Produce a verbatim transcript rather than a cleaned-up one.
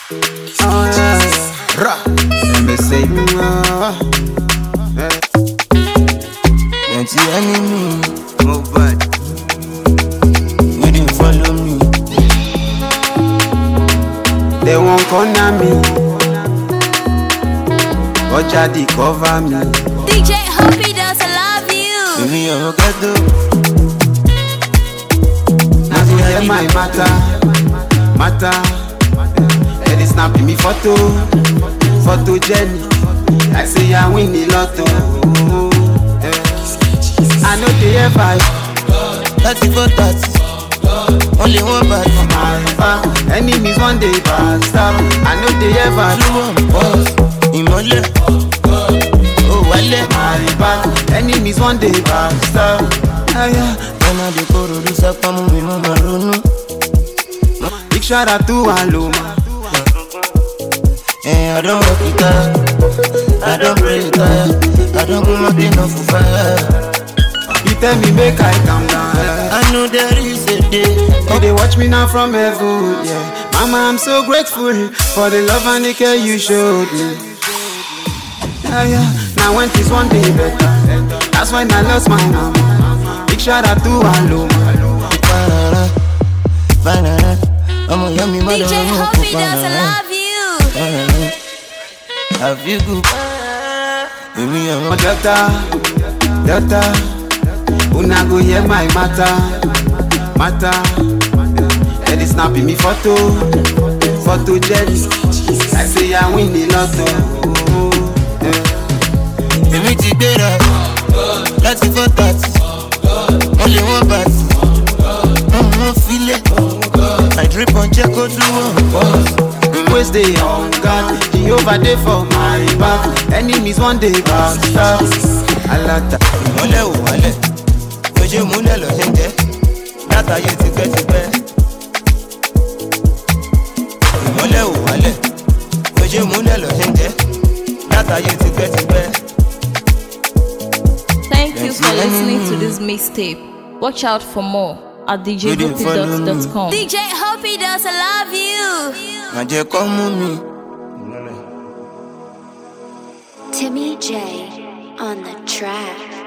Oh yeah, yeah. Ra. Let me say, Plenty enemy, move bad. we didn't follow me. They won't corner me. Watch out, they cover me. D J Hoppy does love you. Baby, I'm a ghetto. Now you hear my matter, matter. Let it snap me photo, photo Jenny. I say I win the lotto. I know they have five. thirty for thirty. Only one bad. My enemies one day pass up. I know they have five. Blue one boss. Imole. Oh, wale. My back. Enemies one day pass up. When they go to this up, I'm moving on my run. Big shout out to Aloma. Eh, I don't work it out. I don't pray it out. I don't go nothing off for fire. You tell me make I calm down. I know there is a day. Oh, they watch me now from heaven, yeah. Mama, I'm so grateful for the love and the care you showed me. Yeah, yeah. Now when this one day better, that's when I lost my mama. Big shout out to Aloma. Banana, banana. I'm a yummy mother. D J Hoppy does love you. Banana. Have you good? Baby, I'm a Delta, Delta. Una go hear my matter, matter. Let it snap me photo, photo Jenny. I say I win the lotto. baby, together. thirty for thirty. Only one party. I'm feel it. I drip on check out to one boss. Always stay on guard. Jehovah day for my back. Enemies one day bounce up. Alata. Mole o wale. Oje mule lo nje. Data ye ti pe ti pe. Mole o wale. Oje mule lo nje. Data ye ti pe ti pe. Thank you for listening to this mixtape. Watch out for more at d j hoppy dot com. D J Hoppy does love you. Maje come me. Timmy J on the track.